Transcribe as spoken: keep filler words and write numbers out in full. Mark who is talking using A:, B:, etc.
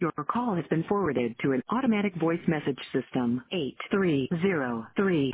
A: Your call has been forwarded to an automatic voice message system. eight three zero three